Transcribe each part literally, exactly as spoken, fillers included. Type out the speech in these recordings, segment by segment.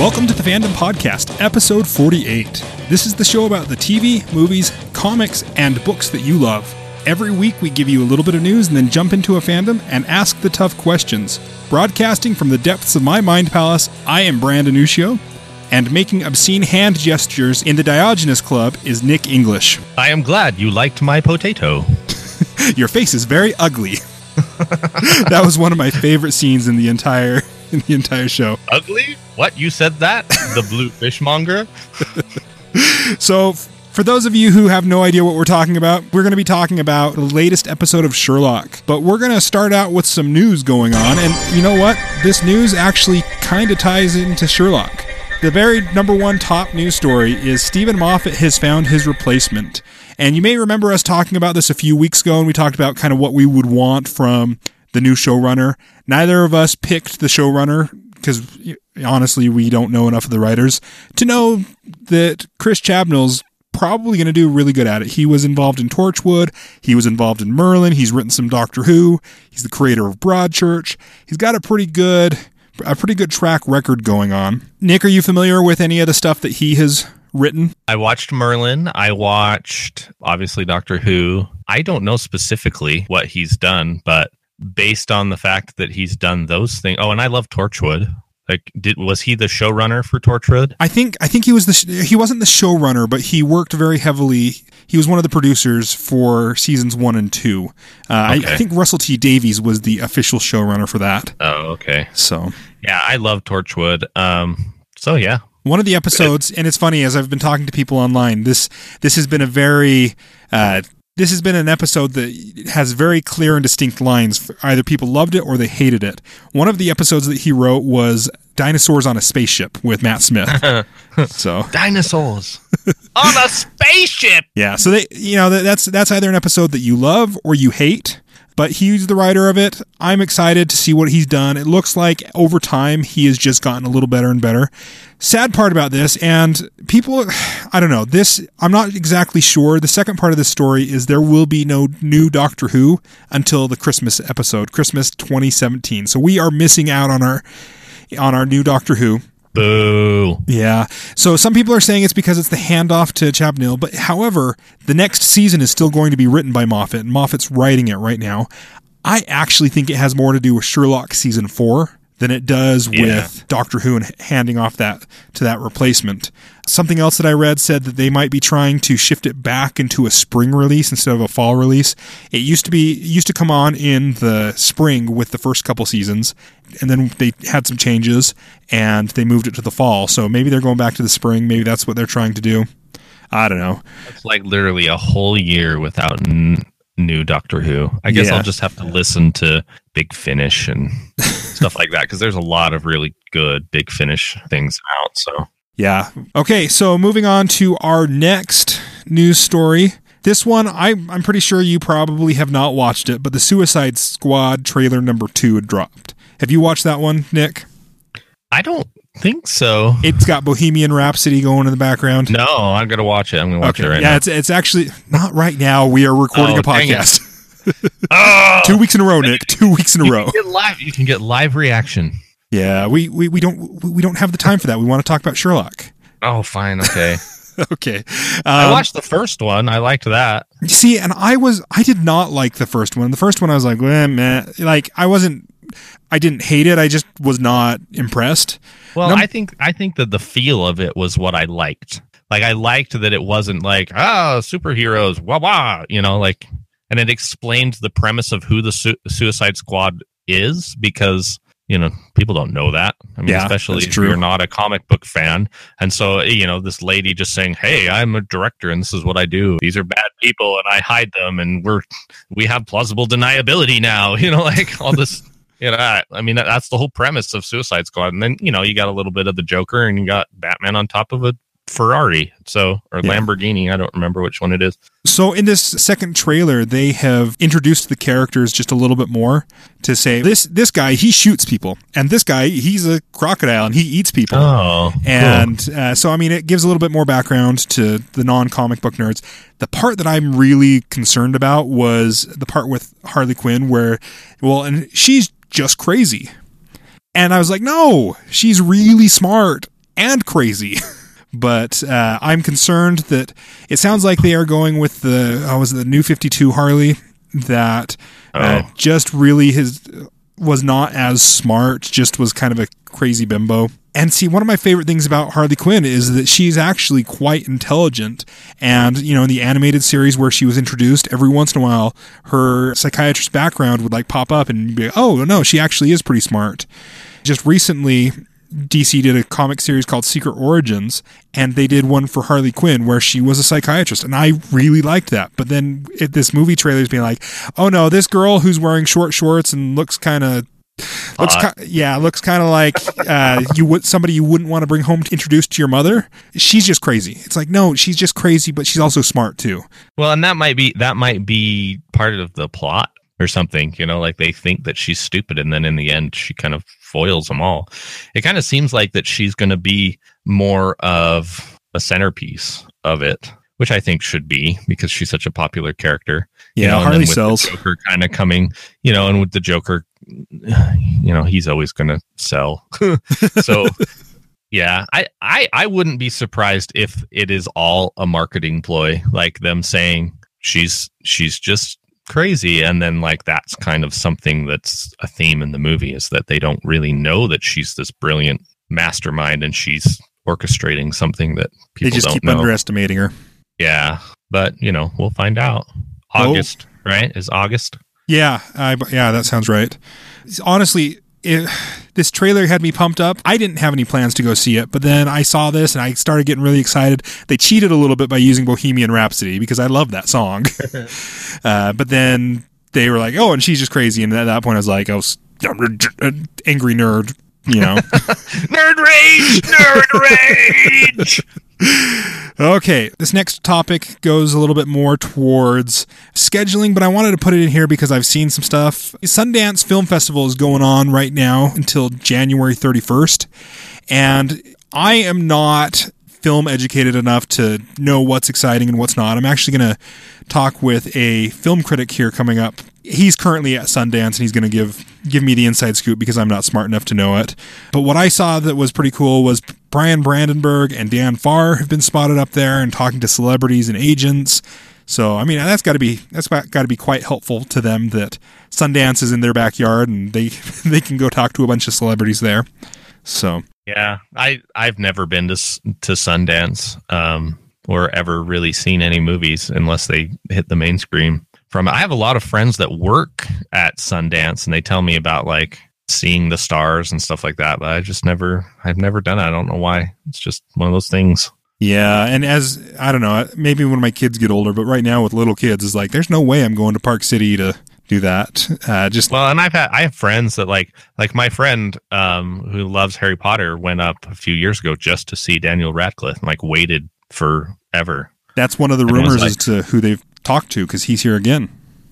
Welcome to the Fandom Podcast, episode forty-eight. This is the show about the T V, movies, comics, and books that you love. Every week we give you a little bit of news and then jump into a fandom and ask the tough questions. Broadcasting from the depths of my mind palace, I am Brandon Uccio, and making obscene hand gestures in the Diogenes Club is Nick English. I am glad you liked my potato. Your face is very ugly. That was one of my favorite scenes in the entire in the entire show. Ugly? What? You said that? The blue fishmonger? So, for those of you who have no idea what we're talking about, we're going to be talking about the latest episode of Sherlock. But we're going to start out with some news going on, and you know what? This news actually kind of ties into Sherlock. The very number one top news story is Stephen Moffat has found his replacement. And you may remember us talking about this a few weeks ago, and we talked about kind of what we would want from the new showrunner. Neither of us picked the showrunner because, honestly, we don't know enough of the writers to know that Chris Chibnall's probably going to do really good at it. He was involved in Torchwood. He was involved in Merlin. He's written some Doctor Who. He's the creator of Broadchurch. He's got a pretty good, a pretty good track record going on. Nick, are you familiar with any of the stuff that he has written? I watched Merlin. I watched, obviously, Doctor Who. I don't know specifically what he's done, but based on the fact that he's done those things. Oh, and I love Torchwood. Like, did was he the showrunner for Torchwood? I think I think he was the sh- he wasn't the showrunner, but he worked very heavily. He was one of the producers for seasons one and two. Uh, okay. I, I think Russell T Davies was the official showrunner for that. Oh, okay. So yeah, I love Torchwood. Um, so yeah. One of the episodes, and it's funny, as I've been talking to people online, this this has been a very, uh, this has been an episode that has very clear and distinct lines. Either people loved it or they hated it. One of the episodes that he wrote was Dinosaurs on a Spaceship with Matt Smith. So Dinosaurs on a spaceship! Yeah, so they, you know, that's that's either an episode that you love or you hate. But he's the writer of it. I'm excited to see what he's done. It looks like over time he has just gotten a little better and better. Sad part about this, and people, I don't know, this, I'm not exactly sure. The second part of this story is there will be no new Doctor Who until the Christmas episode, Christmas twenty seventeen. So we are missing out on our on our new Doctor Who. Boo. Yeah. So some people are saying it's because it's the handoff to Chibnall, but however, the next season is still going to be written by Moffat, and Moffat's writing it right now. I actually think it has more to do with Sherlock season four than it does yeah. with Doctor Who and handing off that to that replacement. Something else that I read said that they might be trying to shift it back into a spring release instead of a fall release. It used to be it used to come on in the spring with the first couple seasons, and then they had some changes and they moved it to the fall. So maybe they're going back to the spring. Maybe that's what they're trying to do. I don't know. It's like literally a whole year without n- new Doctor Who. I guess yeah. I'll just have to listen to Big Finish and stuff like that, because there's a lot of really good Big Finish things out. So yeah. Okay, so moving on to our next news story. This one, I, I'm pretty sure you probably have not watched it, but the Suicide Squad trailer number two had dropped. Have you watched that one, Nick? I don't think so. It's got Bohemian Rhapsody going in the background. No, I'm going to watch it. I'm going to watch okay. it right yeah, now. Yeah, it's, it's actually not right now. We are recording oh, a podcast. oh! Two weeks in a row, Nick. Two weeks in a you row. Can get live, you can get live reaction. Yeah, we, we, we don't we don't have the time for that. We want to talk about Sherlock. Oh, fine. Okay. okay. Um, I watched the first one. I liked that. See, and I was I did not like the first one. The first one I was like, eh, man. Like I wasn't I didn't hate it. I just was not impressed. Well, Num- I think I think that the feel of it was what I liked. Like I liked that it wasn't like, ah, superheroes, wah wah, you know, like, and it explained the premise of who the su- Suicide Squad is, because you know, people don't know that. I mean, yeah, especially if true. You're not a comic book fan. And so, you know, this lady just saying, hey, I'm a director and this is what I do. These are bad people and I hide them and we're, we have plausible deniability now, you know, like all this, you know, I mean, that, that's the whole premise of Suicide Squad. And then, you know, you got a little bit of the Joker and you got Batman on top of a Ferrari, so or yeah. Lamborghini, I don't remember which one it is. So in this second trailer, they have introduced the characters just a little bit more to say this this guy, he shoots people, and this guy, he's a crocodile and he eats people. Oh, and cool. uh, so I mean, it gives a little bit more background to the non-comic book nerds. The part that I'm really concerned about was the part with Harley Quinn, where well, and she's just crazy, and I was like, no, she's really smart. and crazy. But uh, I'm concerned that it sounds like they are going with the, oh, was it the New fifty-two Harley that uh, Oh. just really his was not as smart, just was kind of a crazy bimbo. And see, one of my favorite things about Harley Quinn is that she's actually quite intelligent. And, you know, in the animated series where she was introduced, every once in a while, her psychiatrist background would like pop up and you'd be like, oh, no, she actually is pretty smart. Just recently, D C did a comic series called Secret Origins, and they did one for Harley Quinn where she was a psychiatrist, and I really liked that. But then it, this movie trailer is being like, oh no, this girl who's wearing short shorts and looks kind of looks Uh, ki- yeah looks kind of like uh, you would somebody you wouldn't want to bring home to introduce to your mother. She's just crazy. It's like, no, she's just crazy, but she's also smart too. Well, and that might be that might be part of the plot or something, you know, like they think that she's stupid and then in the end she kind of foils them all. It kind of seems like that she's going to be more of a centerpiece of it, which I think should be because she's such a popular character. Yeah, you know, and Harley then with sells. the Joker kind of coming, you know, and with the Joker, you know, he's always going to sell. So yeah, I, I, I wouldn't be surprised if it is all a marketing ploy, like them saying she's she's just crazy, and then like that's kind of something that's a theme in the movie is that they don't really know that she's this brilliant mastermind and she's orchestrating something that people They just don't keep know. underestimating her. Yeah, but you know, we'll find out. August, Oh. right? Is August? Yeah, I, yeah, that sounds right. Honestly, it, this trailer had me pumped up. I didn't have any plans to go see it, but then I saw this and I started getting really excited. They cheated a little bit by using Bohemian Rhapsody because I love that song. uh, but then they were like, oh, and she's just crazy. And at that point, I was like, I was an angry nerd, you know. Nerd rage! Nerd rage! Okay, this next topic goes a little bit more towards scheduling, but I wanted to put it in here because I've seen some stuff. Sundance Film Festival is going on right now until January thirty-first, and I am not film educated enough to know what's exciting and what's not. I'm actually going to talk with a film critic here coming up. He's currently at Sundance and he's going to give give me the inside scoop because I'm not smart enough to know it. But what I saw that was pretty cool was Brian Brandenburg and Dan Farr have been spotted up there and talking to celebrities and agents. So, I mean, that's got to be that's got to be quite helpful to them that Sundance is in their backyard and they they can go talk to a bunch of celebrities there. So, Yeah, I I've never been to s- to Sundance um, or ever really seen any movies unless they hit the main screen. From I have a lot of friends that work at Sundance, and they tell me about like seeing the stars and stuff like that. But I just never I've never done it. I don't know why. It's just one of those things. yeah, and as I don't know, maybe when my kids get older, but right now with little kids, it's like there's no way I'm going to Park City to do that. Uh, just Well, and I've had I have friends that like like my friend um, who loves Harry Potter went up a few years ago just to see Daniel Radcliffe, and like waited forever. that's one of the And it was rumors like- as to who they've talked to because he's here again.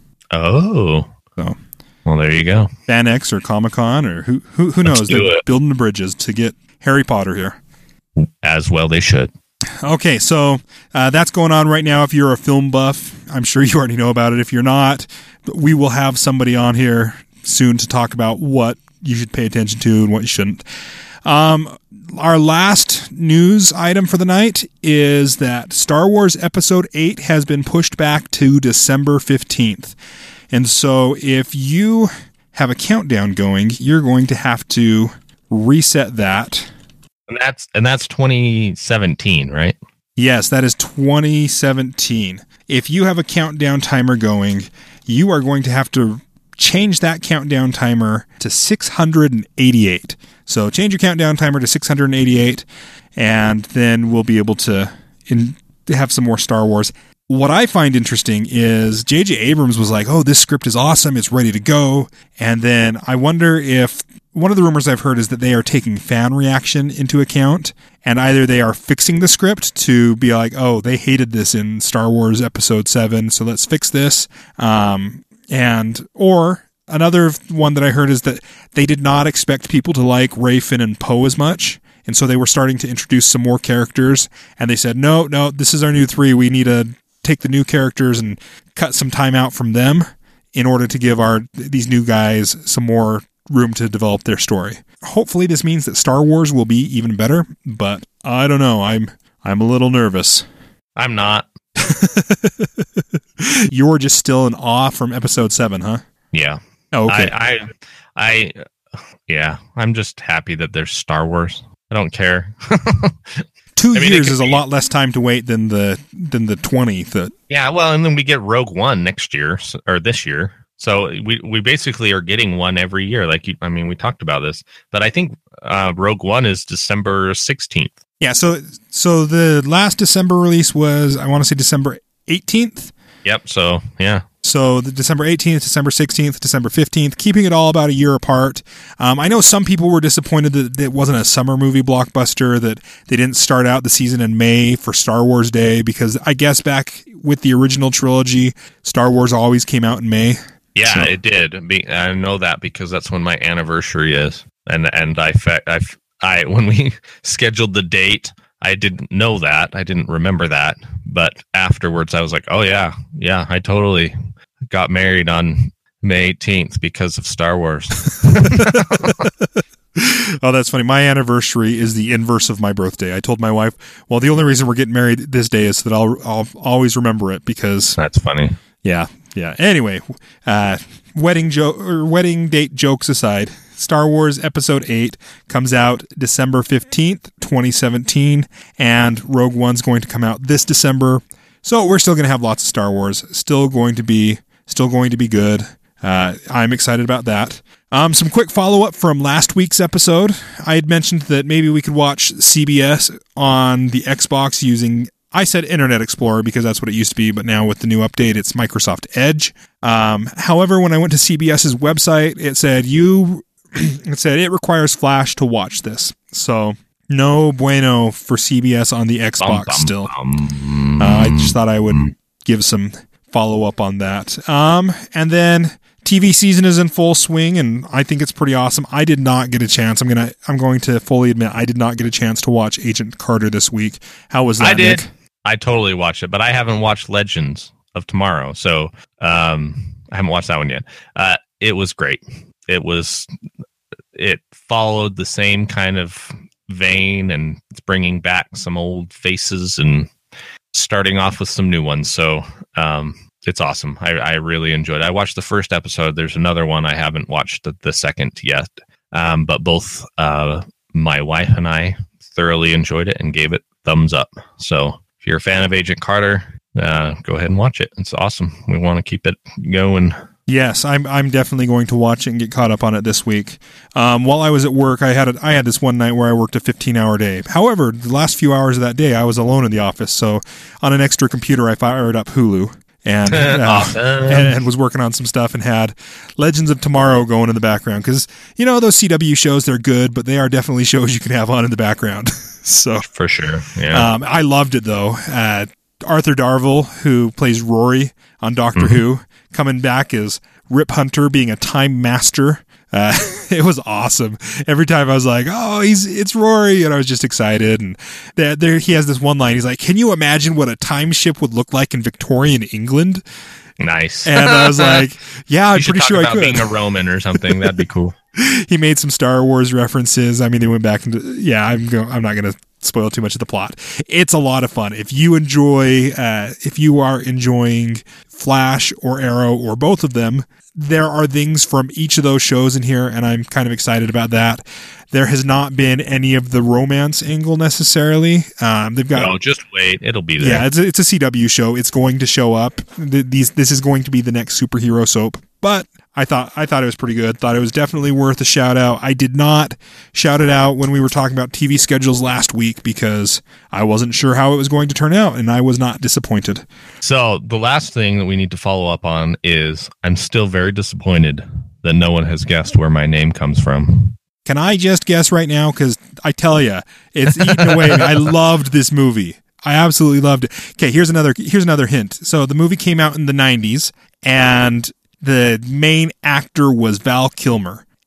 Oh, So well, there you go. Fan X or Comic Con or who who, who Let's knows? do They're it. building the bridges to get Harry Potter here. As well, they should. Okay, so uh, that's going on right now. If you're a film buff, I'm sure you already know about it. If you're not, we will have somebody on here soon to talk about what you should pay attention to and what you shouldn't. Um, our last news item for the night is that Star Wars Episode eight has been pushed back to December fifteenth. And so if you have a countdown going, you're going to have to reset that. And that's and that's twenty seventeen, right? Yes, that is twenty seventeen. If you have a countdown timer going, you are going to have to change that countdown timer to six hundred eighty-eight. So change your countdown timer to six hundred eighty-eight, and then we'll be able to in, have some more Star Wars. What I find interesting is J J Abrams was like, oh, this script is awesome, it's ready to go. And then I wonder if one of the rumors I've heard is that they are taking fan reaction into account, and either they are fixing the script to be like, oh, they hated this in Star Wars Episode seven, so let's fix this. Um, and or another one that I heard is that they did not expect people to like Rey, Finn, and Poe as much, and so they were starting to introduce some more characters, and they said, no, no, this is our new three. We need to take the new characters and cut some time out from them in order to give our these new guys some more room to develop their story. Hopefully this means that Star Wars will be even better, but I don't know. I'm I'm a little nervous. I'm not. You're just still in awe from episode seven, huh? Yeah. Oh, okay. I, I, I, yeah, I'm just happy that there's Star Wars. I don't care. Two I mean, years is a be, lot less time to wait than the than the twenty. That yeah, well, and then we get Rogue One next year or this year. So we we basically are getting one every year. Like, you, I mean, we talked about this, but I think uh, Rogue One is December sixteenth. Yeah, so so the last December release was, I want to say December eighteenth. Yep, so yeah. So the December eighteenth, December sixteenth, December fifteenth, keeping it all about a year apart. Um, I know some people were disappointed that it wasn't a summer movie blockbuster, that they didn't start out the season in May for Star Wars Day, because I guess back with the original trilogy, Star Wars always came out in May. Yeah, so. It did. I know that because that's when my anniversary is. And and I, I, I when we scheduled the date, I didn't know that. I didn't remember that. But afterwards, I was like, oh, yeah, yeah, I totally got married on May eighteenth because of Star Wars. Oh, that's funny. My anniversary is the inverse of my birthday. I told my wife, well, the only reason we're getting married this day is that I'll, I'll always remember it because... That's funny. Yeah, yeah. Anyway, uh, wedding joke or wedding date jokes aside, Star Wars Episode eight comes out December fifteenth, twenty seventeen, and Rogue One's going to come out this December. So we're still going to have lots of Star Wars. Still going to be, still going to be good. Uh, I'm excited about that. Um, some quick follow-up from last week's episode. I had mentioned that maybe we could watch C B S on the Xbox using, I said Internet Explorer because that's what it used to be, but now with the new update, it's Microsoft Edge. Um, however, when I went to CBS's website, it said you, it said it requires Flash to watch this. So no bueno for C B S on the Xbox bum, bum, still. Bum. Uh, I just thought I would give some follow-up on that. Um, and then T V season is in full swing, and I think it's pretty awesome. I did not get a chance. I'm gonna. I'm going to fully admit I did not get a chance to watch Agent Carter this week. How was that? I did. Nick? I totally watched it, but I haven't watched Legends of Tomorrow, so um, I haven't watched that one yet. Uh, it was great. It was. It followed the same kind of vein, and it's bringing back some old faces and starting off with some new ones. So. Um, It's awesome. I, I really enjoyed it. I watched the first episode. There's another one I haven't watched the, the second yet. Um, but both uh, my wife and I thoroughly enjoyed it and gave it thumbs up. So if you're a fan of Agent Carter, uh, go ahead and watch it. It's awesome. We want to keep it going. Yes, I'm. I'm definitely going to watch it and get caught up on it this week. Um, while I was at work, I had a, I had this one night where I worked a fifteen hour day. However, the last few hours of that day, I was alone in the office. So on an extra computer, I fired up Hulu. And, uh, awesome. and and was working on some stuff and had Legends of Tomorrow going in the background because you know those C W shows, they're good, but they are definitely shows you can have on in the background. So for sure, yeah. Um, I loved it though. Uh, Arthur Darvill, who plays Rory on Doctor Mm-hmm. Who, coming back as Rip Hunter, being a time master. Uh, it was awesome. Every time I was like, "Oh, he's it's Rory," and I was just excited. And there, there he has this one line. He's like, "Can you imagine what a time ship would look like in Victorian England?" Nice. And I was like, "Yeah, I'm you should pretty talk sure about I could." Being a Roman or something, that'd be cool. He made some Star Wars references. I mean, they went back into yeah. I'm go, I'm not going to spoil too much of the plot. It's a lot of fun. If you enjoy, uh, if you are enjoying Flash or Arrow or both of them, there are things from each of those shows in here, and I'm kind of excited about that. There has not been any of the romance angle necessarily. Um, they've got. No, just wait. It'll be there. Yeah, it's a, it's a C W show. It's going to show up. Th- These this is going to be the next superhero soap. But I thought I thought it was pretty good. Thought it was definitely worth a shout out. I did not shout it out when we were talking about T V schedules last week because I wasn't sure how it was going to turn out, and I was not disappointed. So the last thing that we need to follow up on is I'm still very disappointed that no one has guessed where my name comes from. Can I just guess right now? Because I tell you, it's eaten away. I loved this movie. I absolutely loved it. Okay, here's another here's another hint. So the movie came out in the nineties, and the main actor was Val Kilmer.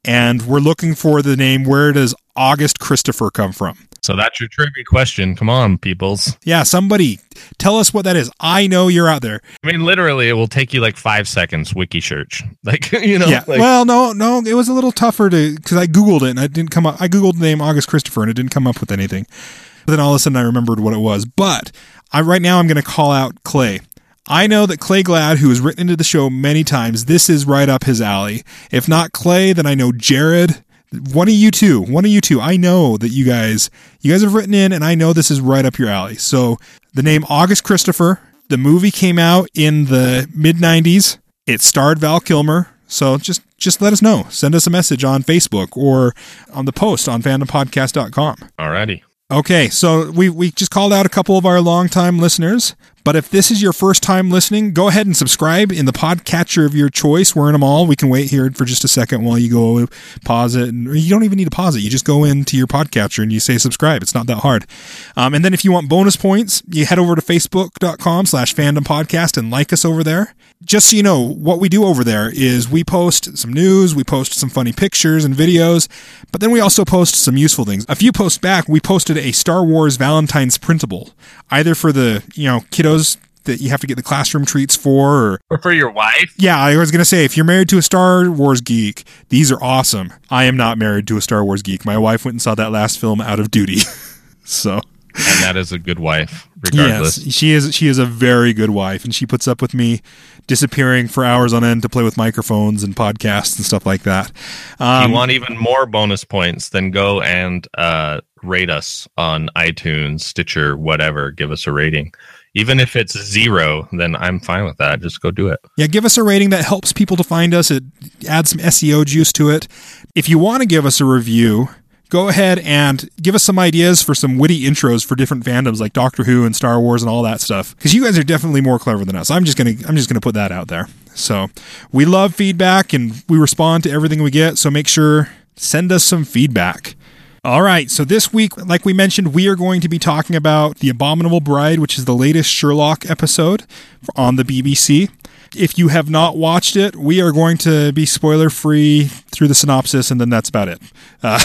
and we're looking for the name. Where does August Christopher come from? So that's your trivia question. Come on, peoples. Yeah, somebody tell us what that is. I know you're out there. I mean, literally, it will take you like five seconds. Wiki search, like you know. Yeah. Like, well, no, no, it was a little tougher to because I googled it and it didn't come up. I googled the name August Christopher and it didn't come up with anything. But then all of a sudden I remembered what it was. But I right now I'm going to call out Clay. I know that Clay Glad, who has written into the show many times, this is right up his alley. If not Clay, then I know Jared. One of you two, one of you two. I know that you guys, you guys have written in, and I know this is right up your alley. So the name August Christopher, the movie came out in the mid nineties. It starred Val Kilmer. So just, just let us know. Send us a message on Facebook or on the post on fandom podcast dot com. Alrighty. Okay, so we we just called out a couple of our longtime listeners, but if this is your first time listening, go ahead and subscribe in the podcatcher of your choice. We're in them all. We can wait here for just a second while you go pause it. And you don't even need to pause it. You just go into your podcatcher and you say subscribe. It's not that hard. Um, and then if you want bonus points, you head over to facebook.com slash fandom podcast and like us over there. Just so you know, what we do over there is we post some news, we post some funny pictures and videos, but then we also post some useful things. A few posts back, we posted a Star Wars Valentine's printable, either for the, you know, kiddos that you have to get the classroom treats for, or, or for your wife. Yeah, I was going to say, if you're married to a Star Wars geek, these are awesome. I am not married to a Star Wars geek. My wife went and saw that last film out of duty. So... And that is a good wife, regardless. Yes, she is. She is a very good wife, and she puts up with me disappearing for hours on end to play with microphones and podcasts and stuff like that. Um, if you want even more bonus points, then go and uh, rate us on iTunes, Stitcher, whatever. Give us a rating. Even if it's zero, then I'm fine with that. Just go do it. Yeah, give us a rating. That helps people to find us. It adds some S E O juice to it. If you want to give us a review, go ahead and give us some ideas for some witty intros for different fandoms like Doctor Who and Star Wars and all that stuff. Because you guys are definitely more clever than us. I'm just gonna I'm just gonna put that out there. So we love feedback and we respond to everything we get. So make sure send us some feedback. All right. So this week, like we mentioned, we are going to be talking about The Abominable Bride, which is the latest Sherlock episode on the B B C. If you have not watched it, we are going to be spoiler free through the synopsis, and then that's about it. Uh,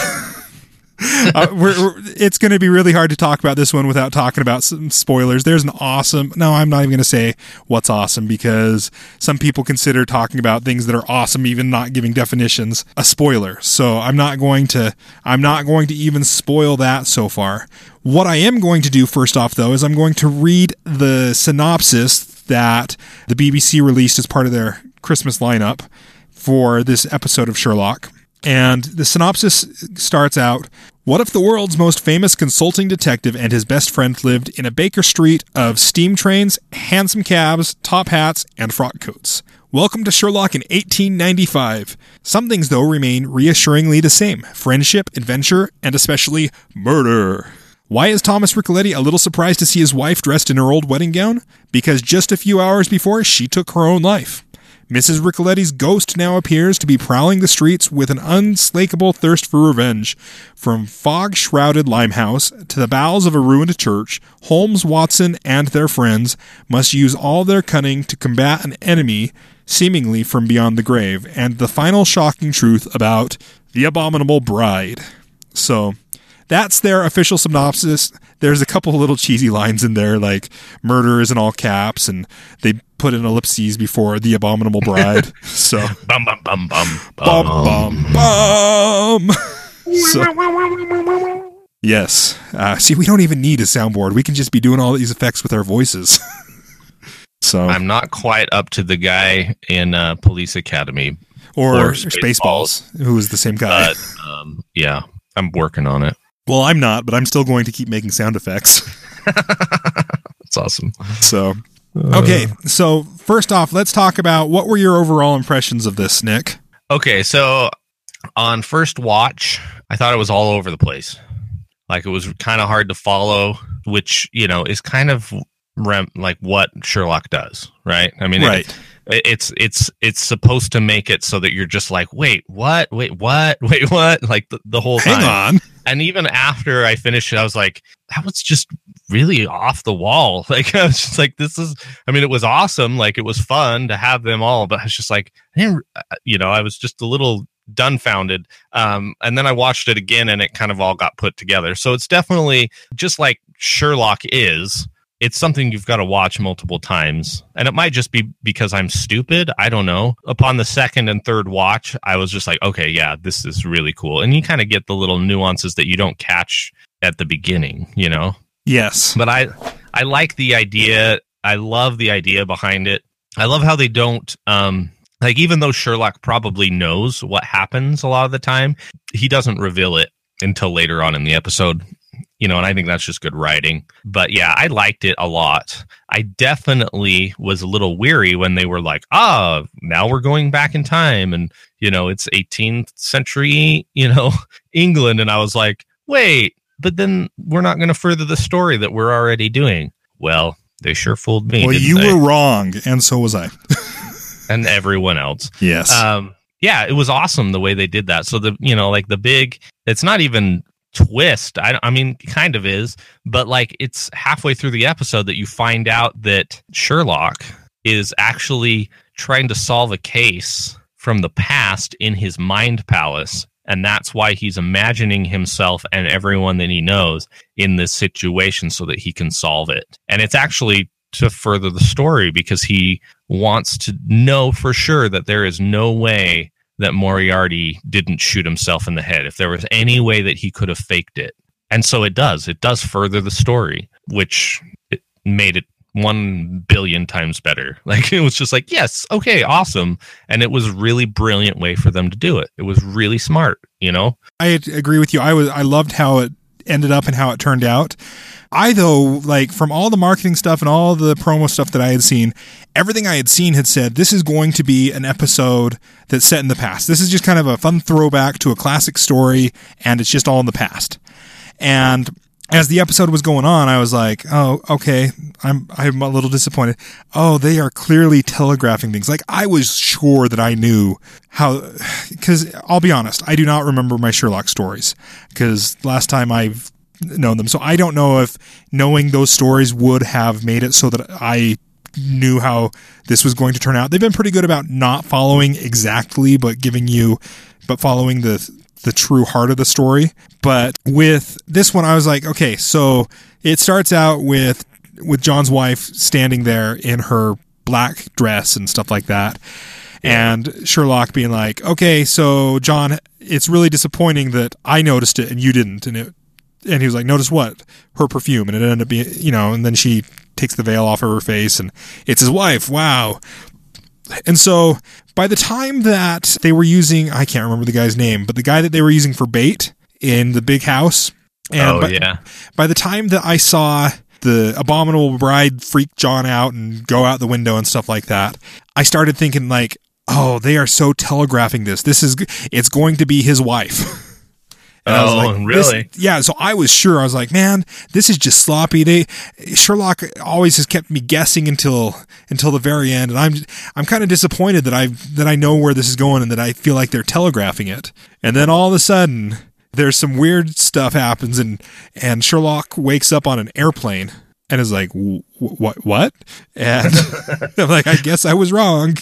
uh, we're, we're, it's going to be really hard to talk about this one without talking about some spoilers. There's an awesome... No, I'm not even going to say what's awesome because some people consider talking about things that are awesome, even not giving definitions, a spoiler. So I'm not going to... I'm not going to even spoil that so far. What I am going to do first off, though, is I'm going to read the synopsis that the B B C released as part of their Christmas lineup for this episode of Sherlock. And the synopsis starts out, what if the world's most famous consulting detective and his best friend lived in a Baker Street of steam trains, handsome cabs, top hats, and frock coats? Welcome to Sherlock in eighteen ninety-five. Some things, though, remain reassuringly the same. Friendship, adventure, and especially murder. Why is Thomas Riccoletti a little surprised to see his wife dressed in her old wedding gown? Because just a few hours before, she took her own life. Missus Riccoletti's ghost now appears to be prowling the streets with an unslakable thirst for revenge. From fog-shrouded Limehouse to the bowels of a ruined church, Holmes, Watson, and their friends must use all their cunning to combat an enemy seemingly from beyond the grave, and the final shocking truth about the Abominable Bride. So... that's their official synopsis. There's a couple of little cheesy lines in there, like murder is in all caps, and they put in ellipses before the Abominable Bride. So bum bum bum bum bum bum bum. So, yes. Uh, see, we don't even need a soundboard. We can just be doing all these effects with our voices. So I'm not quite up to the guy in uh, Police Academy or, or Spaceballs, Spaceballs, who is the same guy. But, um, yeah, I'm working on it. Well, I'm not, but I'm still going to keep making sound effects. That's awesome. So, okay. So, first off, let's talk about what were your overall impressions of this, Nick? Okay, so on first watch, I thought it was all over the place. Like, it was kind of hard to follow, which, you know, is kind of rem- like what Sherlock does, right? I mean, right. It, It's it's it's supposed to make it so that you're just like, wait, what? Wait, what? Wait, what? Like the, the whole time. Hang on. And even after I finished it, I was like, that was just really off the wall. Like, I was just like, this is, I mean, it was awesome. Like, it was fun to have them all, but I was just like, I didn't, you know, I was just a little dumbfounded. Um, and then I watched it again and it kind of all got put together. So it's definitely just like Sherlock is. It's something you've got to watch multiple times. And it might just be because I'm stupid. I don't know. Upon the second and third watch, I was just like, okay, yeah, this is really cool. And you kind of get the little nuances that you don't catch at the beginning, you know? Yes. But I, I like the idea. I love the idea behind it. I love how they don't, um, like, even though Sherlock probably knows what happens a lot of the time, he doesn't reveal it until later on in the episode. You know, and I think that's just good writing. But yeah, I liked it a lot. I definitely was a little weary when they were like, ah, now we're going back in time. And, you know, it's eighteenth century, you know, England. And I was like, wait, but then we're not going to further the story that we're already doing. Well, they sure fooled me. Well, you they? were wrong. And so was I. And everyone else. Yes. Um, yeah, it was awesome the way they did that. So the, you know, like the big, it's not even twist. I, I mean, kind of is, but like it's halfway through the episode that you find out that Sherlock is actually trying to solve a case from the past in his mind palace. And that's why he's imagining himself and everyone that he knows in this situation so that he can solve it. And it's actually to further the story because he wants to know for sure that there is no way that Moriarty didn't shoot himself in the head, if there was any way that he could have faked it. And so it does. It does further the story, which it made it one billion times better. Like, it was just like, yes, okay, awesome. And it was a really brilliant way for them to do it. It was really smart, you know? I agree with you. I was I loved how it ended up and how it turned out. I, though, like, from all the marketing stuff and all the promo stuff that I had seen, everything I had seen had said, this is going to be an episode that's set in the past. This is just kind of a fun throwback to a classic story, and it's just all in the past. And as the episode was going on, I was like, oh, okay, I'm I'm a little disappointed. Oh, they are clearly telegraphing things. Like, I was sure that I knew how, because I'll be honest, I do not remember my Sherlock stories, because last time I've known them. So I don't know if knowing those stories would have made it so that I knew how this was going to turn out. They've been pretty good about not following exactly, but giving you, but following the the true heart of the story. But with this one, I was like, okay, so it starts out with with John's wife standing there in her black dress and stuff like that. And Sherlock being like, okay, so John, it's really disappointing that I noticed it and you didn't. And it And he was like, notice what? Her perfume. And it ended up being, you know, and then she takes the veil off of her face and it's his wife. Wow. And so by the time that they were using, I can't remember the guy's name, but the guy that they were using for bait in the big house. And oh, by, yeah. By the time that I saw the abominable bride freak John out and go out the window and stuff like that, I started thinking like, oh, they are so telegraphing this. This is, it's going to be his wife. And oh, I was like, really? This, yeah, so I was sure. I was like, man, this is just sloppy. They Sherlock always has kept me guessing until until the very end, and I'm I'm kind of disappointed that I that I know where this is going and that I feel like they're telegraphing it. And then all of a sudden, there's some weird stuff happens, and and Sherlock wakes up on an airplane and is like, what what? And I'm like, I guess I was wrong.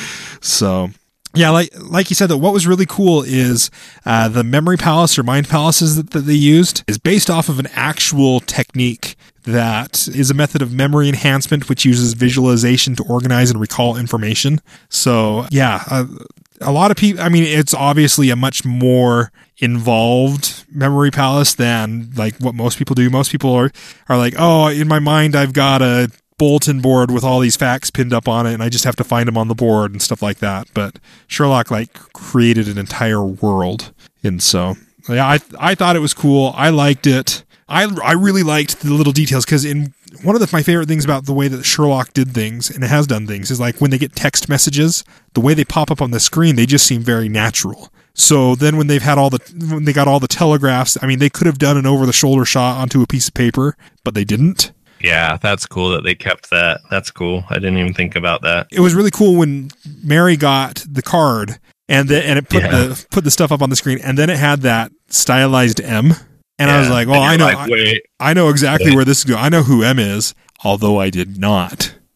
So. Yeah, like like you said, that what was really cool is uh, the memory palace or mind palaces that, that they used is based off of an actual technique that is a method of memory enhancement which uses visualization to organize and recall information. So, yeah, uh, a lot of people, I mean, it's obviously a much more involved memory palace than like what most people do. Most people are, are like, oh, in my mind, I've got a bulletin board with all these facts pinned up on it and I just have to find them on the board and stuff like that. But Sherlock like created an entire world. And so yeah, I I thought it was cool. I liked it. I I really liked the little details because in one of the, my favorite things about the way that Sherlock did things and has done things is like when they get text messages, the way they pop up on the screen, they just seem very natural. So then when they've had all the, when they got all the telegraphs, I mean, they could have done an over the shoulder shot onto a piece of paper, but they didn't. Yeah, that's cool that they kept that. That's cool. I didn't even think about that. It was really cool when Mary got the card and the, and it put yeah. the put the stuff up on the screen, and then it had that stylized M, and yeah. I was like, "Well, I know, like, I, I know exactly wait. where this is going. I know who M is, although I did not."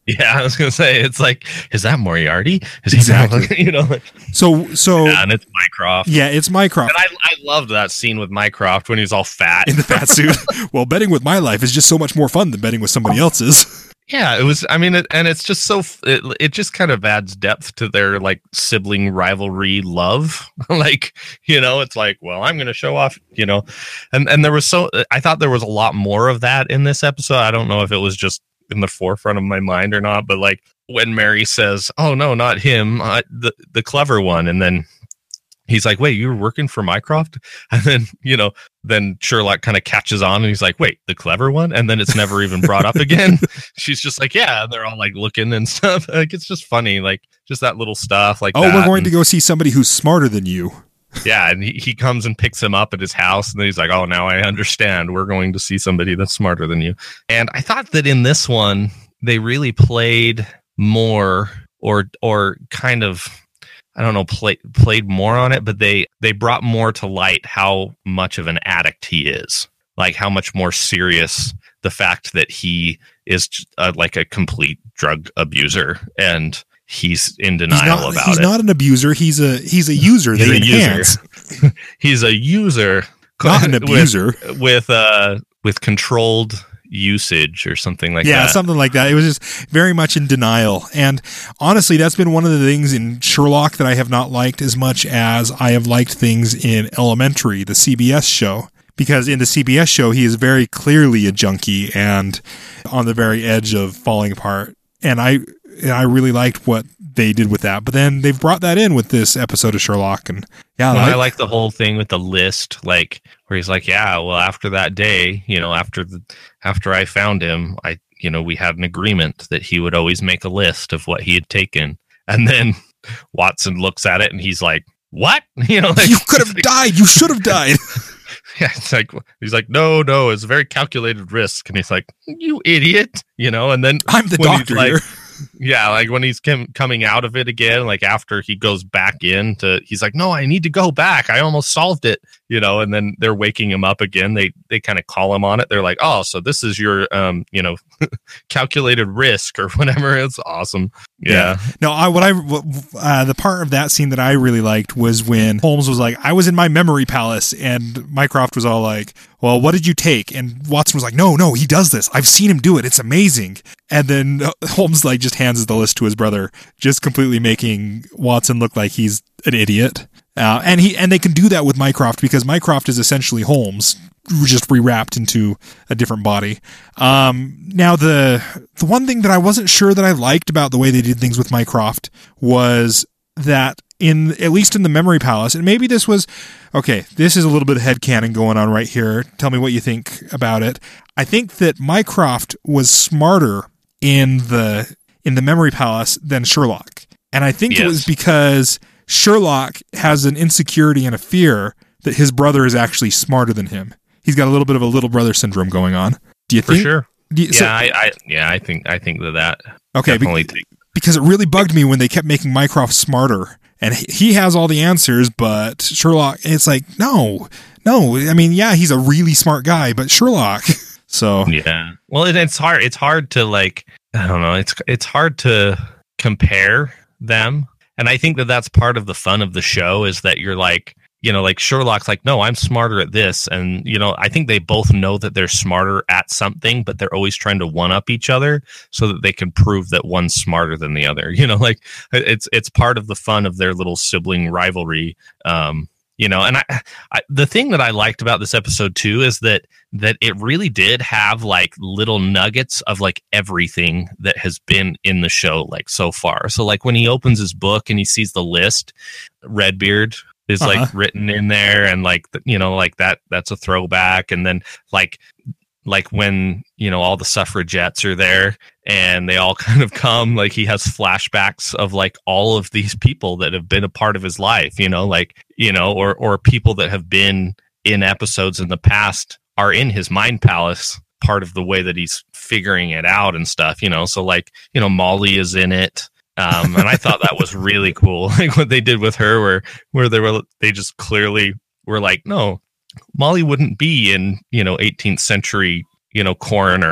Yeah, I was gonna say it's like, is that Moriarty? Is Exactly. He, you know, like, So so yeah, and it's Mycroft. yeah, it's Mycroft. And I, I loved that scene with Mycroft when he was all fat. In the fat suit. Well, betting with my life is just so much more fun than betting with somebody else's. Yeah, it was. I mean, it, and it's just so. It, it just kind of adds depth to their like sibling rivalry love. Like, you know, it's like, well, I'm going to show off, you know, and and there was so. I thought there was a lot more of that in this episode. I don't know if it was just in the forefront of my mind or not, but like when Mary says, "Oh no, not him, uh, the the clever one," and then he's like, wait, you were working for Mycroft? And then, you know, then Sherlock kind of catches on and he's like, wait, the clever one? And then it's never even brought up again. She's just like, yeah, and they're all like looking and stuff. Like, it's just funny. Like, just that little stuff like oh, that. we're going and, to go see somebody who's smarter than you. Yeah. And he, he comes and picks him up at his house. And then he's like, oh, now I understand. We're going to see somebody that's smarter than you. And I thought that in this one, they really played more or, or kind of, I don't know, play, played more on it, but they, they brought more to light how much of an addict he is. Like how much more serious the fact that he is uh, like a complete drug abuser and he's in denial he's not, about he's it. He's not an abuser. He's a he's a user. He's they a enhance. user. He's a user. Not an abuser. With, with, uh, with controlled usage or something like yeah, that. Yeah, something like that. It was just very much in denial. And honestly, that's been one of the things in Sherlock that I have not liked as much as I have liked things in Elementary, the C B S show. Because in the C B S show, he is very clearly a junkie and on the very edge of falling apart. And I and I really liked what they did with that. But then they've brought that in with this episode of Sherlock. And yeah, well, I, I like the whole thing with the list, like where he's like, yeah, well, after that day, you know, after the, after I found him, I, you know, we had an agreement that he would always make a list of what he had taken. And then Watson looks at it and he's like, what? You know, like, you could have like, died. You should have died. Yeah, it's like, he's like, no, no, it's a very calculated risk. And he's like, you idiot, you know, and then I'm the doctor like, here. Yeah, like when he's com- coming out of it again, like after he goes back in to, he's like, no, I need to go back. I almost solved it, you know, and then they're waking him up again. They they kind of call him on it. They're like, oh, so this is your, um, you know, calculated risk or whatever. It's awesome. Yeah. yeah. No, I what I uh, the part of that scene that I really liked was when Holmes was like, I was in my memory palace, and Mycroft was all like, well, what did you take? And Watson was like, no, no, he does this. I've seen him do it. It's amazing. And then Holmes like just hands the list to his brother, just completely making Watson look like he's an idiot. Uh, and he and they can do that with Mycroft because Mycroft is essentially Holmes, just rewrapped into a different body. Um, now, the the one thing that I wasn't sure that I liked about the way they did things with Mycroft was that in at least in the Memory Palace, and maybe this was okay. This is a little bit of headcanon going on right here. Tell me what you think about it. I think that Mycroft was smarter in the in the Memory Palace than Sherlock, and I think yes. it was because Sherlock has an insecurity and a fear that his brother is actually smarter than him. He's got a little bit of a little brother syndrome going on. Do you For think? For sure. You, yeah, so, I, I, yeah, I think, I think that that okay, definitely be, take- because it really bugged me when they kept making Mycroft smarter, and he has all the answers, but Sherlock, it's like, no, no. I mean, yeah, he's a really smart guy, but Sherlock. So yeah, well, it, it's hard. It's hard to like, I don't know. It's it's hard to compare them. And I think that that's part of the fun of the show is that you're like, you know, like Sherlock's like, no, I'm smarter at this. And, you know, I think they both know that they're smarter at something, but they're always trying to one up each other so that they can prove that one's smarter than the other. You know, like it's, it's part of the fun of their little sibling rivalry. Um, you know, and I, I, the thing that I liked about this episode too is that that it really did have like little nuggets of like everything that has been in the show like so far. So like when he opens his book and he sees the list, Redbeard is uh-huh. like written in there, and like you know like that that's a throwback. And then like like when you know all the suffragettes are there and they all kind of come, like he has flashbacks of like all of these people that have been a part of his life, you know, like, you know, or, or people that have been in episodes in the past are in his mind palace, part of the way that he's figuring it out and stuff, you know? So like, you know, Molly is in it. Um, and I thought that was really cool. Like what they did with her where, where they were, they just clearly were like, no, Molly wouldn't be in, you know, eighteenth century, you know, coroner.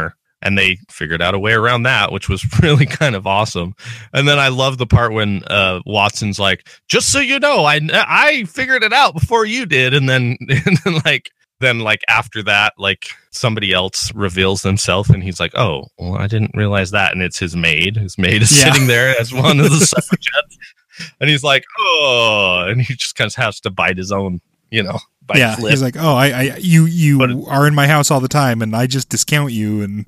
and they figured out a way around that, which was really kind of awesome. And then I love the part when uh, Watson's like, just so you know, I, I figured it out before you did. And then, and then like, then like after that, like somebody else reveals themselves and he's like, oh, well, I didn't realize that. And it's his maid. His maid is yeah. sitting there as one of the suffragettes. And he's like, oh, and he just kind of has to bite his own, you know, bite yeah. his lip. He's like, oh, I, I you, you but, are in my house all the time and I just discount you. And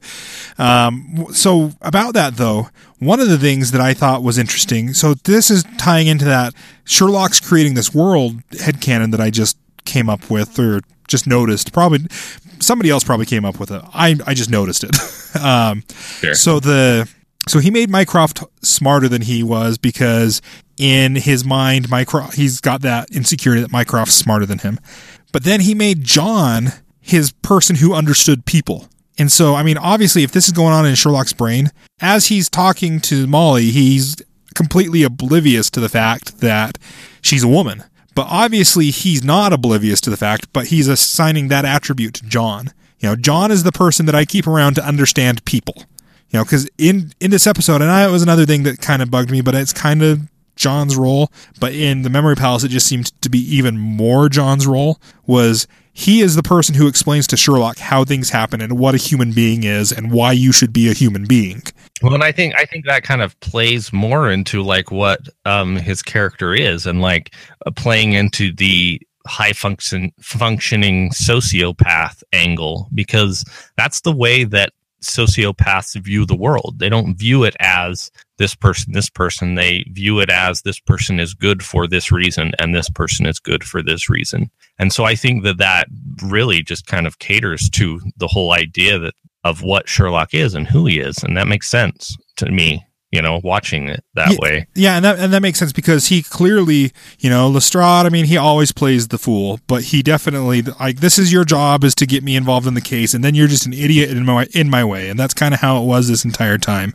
um, so about that though, one of the things that I thought was interesting. So this is tying into that Sherlock's creating this world headcanon that I just came up with or just noticed. Probably somebody else probably came up with it. I I just noticed it. um, sure. So the so he made Mycroft smarter than he was because in his mind, Mycroft he's got that insecurity that Mycroft's smarter than him. But then he made John his person who understood people. And so, I mean, obviously, if this is going on in Sherlock's brain, as he's talking to Molly, he's completely oblivious to the fact that she's a woman. But obviously, he's not oblivious to the fact, but he's assigning that attribute to John. You know, John is the person that I keep around to understand people. You know, because in, in this episode, and I, it was another thing that kind of bugged me, but it's kind of John's role. But in the Memory Palace, it just seemed to be even more John's role, was he is the person who explains to Sherlock how things happen and what a human being is and why you should be a human being. Well, and I think I think that kind of plays more into like what um, his character is, and like uh, playing into the high function functioning sociopath angle, because that's the way that sociopaths view the world. They don't view it as this person, this person. They view it as this person is good for this reason, and this person is good for this reason. And so I think that that really just kind of caters to the whole idea that of what Sherlock is and who he is. And that makes sense to me, you know, watching it that yeah, way. Yeah, and that and that makes sense because he clearly, you know, Lestrade, I mean, he always plays the fool, but he definitely, like, this is your job, is to get me involved in the case, and then you're just an idiot in my, in my way. And that's kind of how it was this entire time.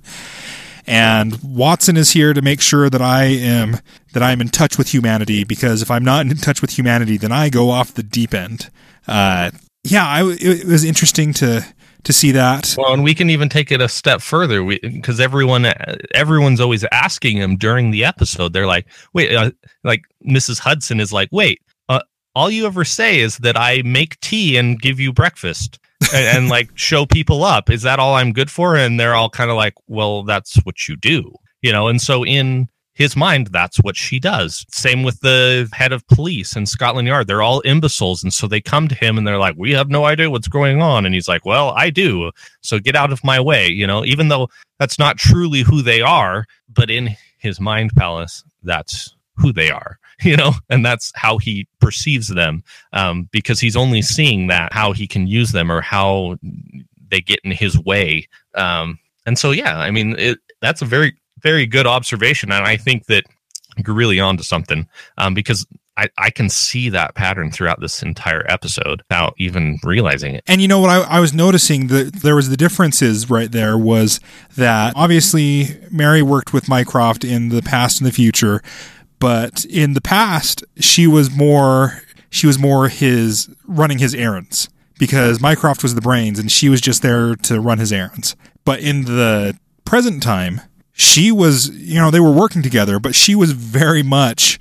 And Watson is here to make sure that I am that I'm in touch with humanity, because if I'm not in touch with humanity, then I go off the deep end. Uh, yeah, I, it was interesting to to see that. Well, and we can even take it a step further, because everyone everyone's always asking him during the episode. They're like, "Wait," uh, like Missus Hudson is like, "Wait, uh, all you ever say is that I make tea and give you breakfast." and, and like show people up. Is that all I'm good for? And they're all kind of like, well, that's what you do, you know? And so in his mind, that's what she does. Same with the head of police in Scotland Yard. They're all imbeciles. And so they come to him and they're like, we have no idea what's going on. And he's like, well, I do. So get out of my way, you know, even though that's not truly who they are, but in his mind palace, that's who they are. You know, and that's how he perceives them, um, because he's only seeing that, how he can use them or how they get in his way. Um, and so, yeah, I mean, it, that's a very, very good observation. And I think that you're really onto something, um, because I, I can see that pattern throughout this entire episode without even realizing it. And you know what I, I was noticing that there was the differences right there was that obviously Mary worked with Mycroft in the past and the future. But in the past, she was more she was more his running his errands, because Mycroft was the brains and she was just there to run his errands. But in the present time, she was, you know, they were working together, but she was very much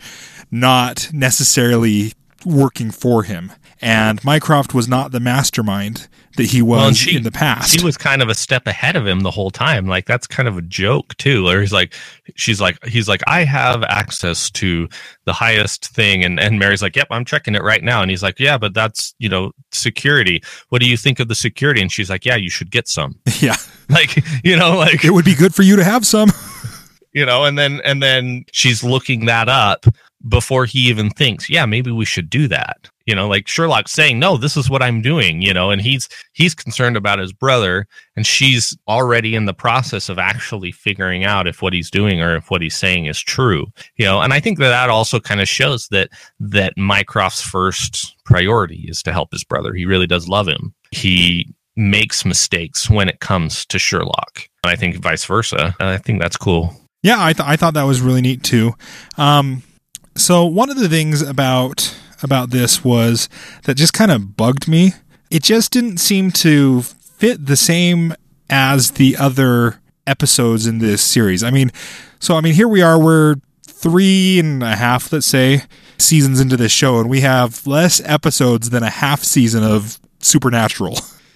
not necessarily working for him. And Mycroft was not the mastermind that he was well, she, in the past. She was kind of a step ahead of him the whole time. Like, that's kind of a joke too. Or he's like, she's like, he's like, I have access to the highest thing. And, and Mary's like, yep, I'm checking it right now. And he's like, yeah, but that's, you know, security. What do you think of the security? And she's like, yeah, you should get some. Yeah. Like, you know, like it would be good for you to have some, you know, and then, and then she's looking that up before he even thinks, yeah, maybe we should do that. You know, like Sherlock's saying, no, this is what I'm doing, you know, and he's he's concerned about his brother, and she's already in the process of actually figuring out if what he's doing or if what he's saying is true, you know. And I think that that also kind of shows that that Mycroft's first priority is to help his brother. He really does love him. He makes mistakes when it comes to Sherlock. And I think vice versa. I think that's cool. Yeah, I, th- I thought that was really neat too. Um, so one of the things about... about this was that just kind of bugged me. It just didn't seem to fit the same as the other episodes in this series. I mean, so I mean, here we are, we're three and a half, let's say, seasons into this show, and we have less episodes than a half season of Supernatural.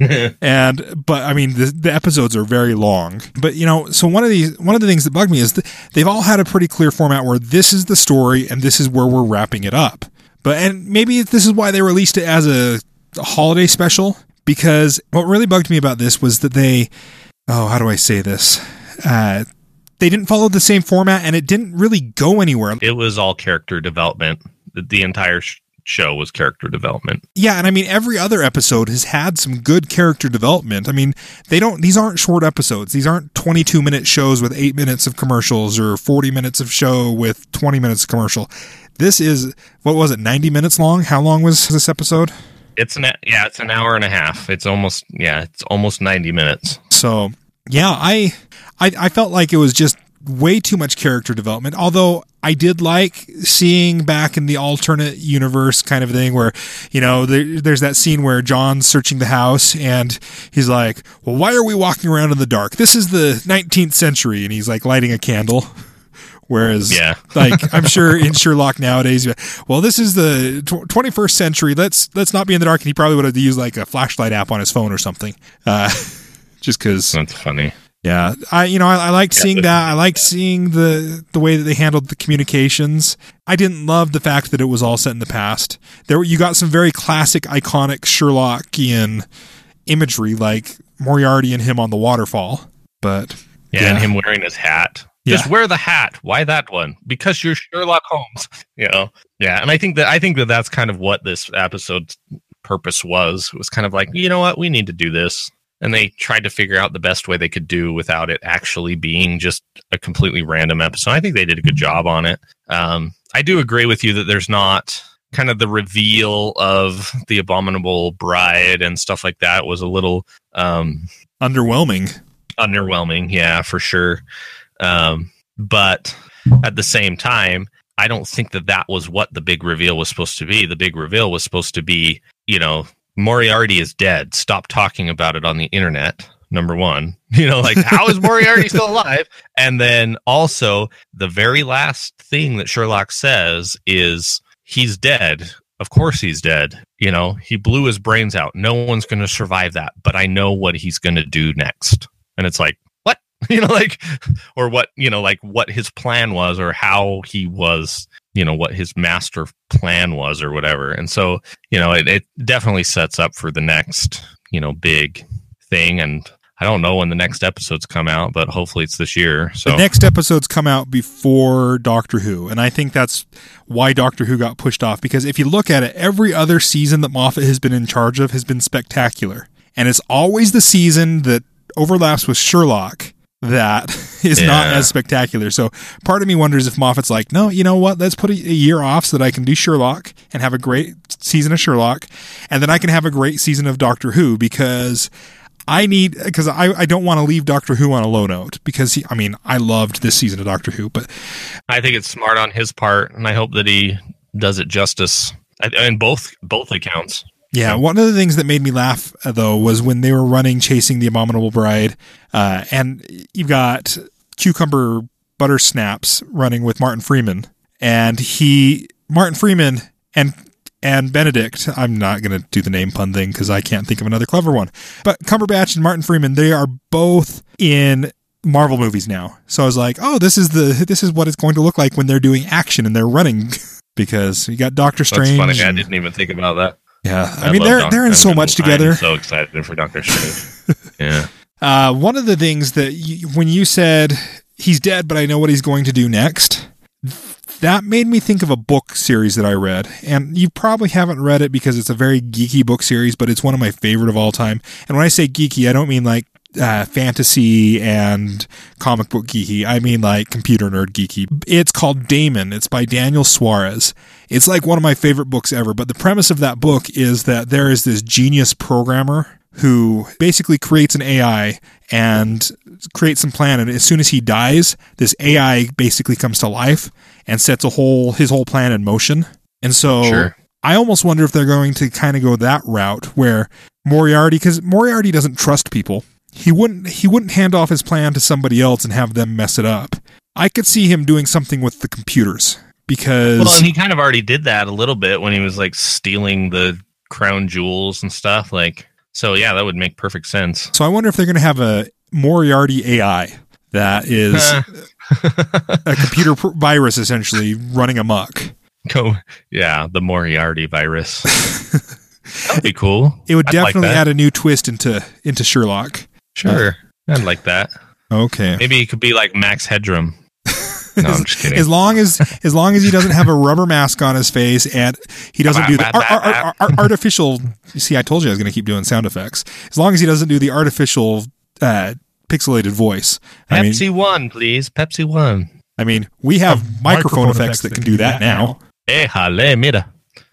and but I mean the, the episodes are very long. But you know, so one of these one of the things that bugged me is that they've all had a pretty clear format where this is the story and this is where we're wrapping it up. But and maybe this is why they released it as a, a holiday special, because what really bugged me about this was that they oh how do I say this uh they didn't follow the same format, and it didn't really go anywhere. It was all character development. The, the entire sh- show was character development. Yeah, and I mean, every other episode has had some good character development. I mean, they don't; these aren't short episodes. These aren't twenty-two minute shows with eight minutes of commercials or forty minutes of show with twenty minutes of commercial. This is, what was it, ninety minutes long? How long was this episode? It's an yeah, it's an hour and a half. It's almost yeah, it's almost ninety minutes. So yeah, I, I, I felt like it was just way too much character development. Although I did like seeing back in the alternate universe kind of thing where, you know, there, there's that scene where John's searching the house and he's like, well, why are we walking around in the dark? This is the nineteenth century. And he's like lighting a candle. Whereas, yeah. like, I'm sure in Sherlock nowadays, well, this is the twenty-first century. Let's, let's not be in the dark. And he probably would have used like a flashlight app on his phone or something. Uh, just cause that's funny. Yeah, I you know I, I liked yeah, seeing that. I liked seeing the the way that they handled the communications. I didn't love the fact that it was all set in the past. There you got some very classic, iconic Sherlockian imagery, like Moriarty and him on the waterfall. But yeah, yeah. and him wearing his hat. Yeah. Just wear the hat. Why that one? Because you're Sherlock Holmes. You know. Yeah, and I think that I think that that's kind of what this episode's purpose was. It was kind of like, you know what, we need to do this. And they tried to figure out the best way they could do without it actually being just a completely random episode. I think they did a good job on it. Um, I do agree with you that there's not kind of the reveal of the Abominable Bride and stuff like that was a little um, underwhelming. Underwhelming, yeah, for sure. Um, but at the same time, I don't think that that was what the big reveal was supposed to be. The big reveal was supposed to be, you know, Moriarty is dead. Stop talking about it on the internet. Number one, you know, like, how is Moriarty still alive? And then also the very last thing that Sherlock says is he's dead. Of course he's dead. You know, he blew his brains out. No one's going to survive that, but I know what he's going to do next. And it's like, what? You know, like, or what, you know, like what his plan was or how he was, you know, what his master plan was or whatever. And so, you know, it, it definitely sets up for the next, you know, big thing. And I don't know when the next episodes come out, but hopefully it's this year. So the next episodes come out before Doctor Who. And I think that's why Doctor Who got pushed off, because if you look at it, every other season that Moffat has been in charge of has been spectacular. And it's always the season that overlaps with Sherlock that is yeah. not as spectacular. So part of me wonders if Moffat's like, no, you know what? Let's put a, a year off so that I can do Sherlock and have a great season of Sherlock. And then I can have a great season of Doctor Who, because I need, because I, I don't want to leave Doctor Who on a low note, because he, I mean, I loved this season of Doctor Who, but I think it's smart on his part, and I hope that he does it justice in both, both accounts. Yeah, one of the things that made me laugh, though, was when they were running Chasing the Abominable Bride, uh, and you've got Cucumber Butter Snaps running with Martin Freeman, and he, Martin Freeman and and Benedict, I'm not going to do the name pun thing because I can't think of another clever one, but Cumberbatch and Martin Freeman, they are both in Marvel movies now. So I was like, oh, this is the this is what it's going to look like when they're doing action and they're running, because you got Doctor Strange. That's funny. And, I didn't even think about that. Yeah, I, I mean, they're Doctor they're in so I'm, much together. I'm so excited for Doctor Strange. Yeah. Uh, one of the things that you, when you said he's dead, but I know what he's going to do next, that made me think of a book series that I read. And you probably haven't read it because it's a very geeky book series, but it's one of my favorite of all time. And when I say geeky, I don't mean like uh, fantasy and comic book geeky. I mean like computer nerd geeky. It's called Damon. It's by Daniel Suarez. It's like one of my favorite books ever. But the premise of that book is that there is this genius programmer who basically creates an A I and creates some plan. And as soon as he dies, this A I basically comes to life and sets a whole his whole plan in motion. And so sure. I almost wonder if they're going to kind of go that route where Moriarty, because Moriarty doesn't trust people. he wouldn't he wouldn't hand off his plan to somebody else and have them mess it up. I could see him doing something with the computers because well, and he kind of already did that a little bit when he was like stealing the crown jewels and stuff. Like, so yeah, that would make perfect sense. So I wonder if they're going to have a Moriarty A I that is a computer pr- virus essentially running amok. Go, yeah, the Moriarty virus. That would be cool. It would I'd definitely like add a new twist into into Sherlock. Sure, uh, I'd like that. Okay, maybe it could be like Max Headroom. No, I'm just kidding. As long as as long as he doesn't have a rubber mask on his face and he doesn't do the ar- ar- ar- ar- artificial. You see, I told you I was going to keep doing sound effects. As long as he doesn't do the artificial uh, pixelated voice. I Pepsi mean, One, please. Pepsi One. I mean, we have oh, microphone, microphone effects, effects that, that can do that, that now. Eh, jale, mira.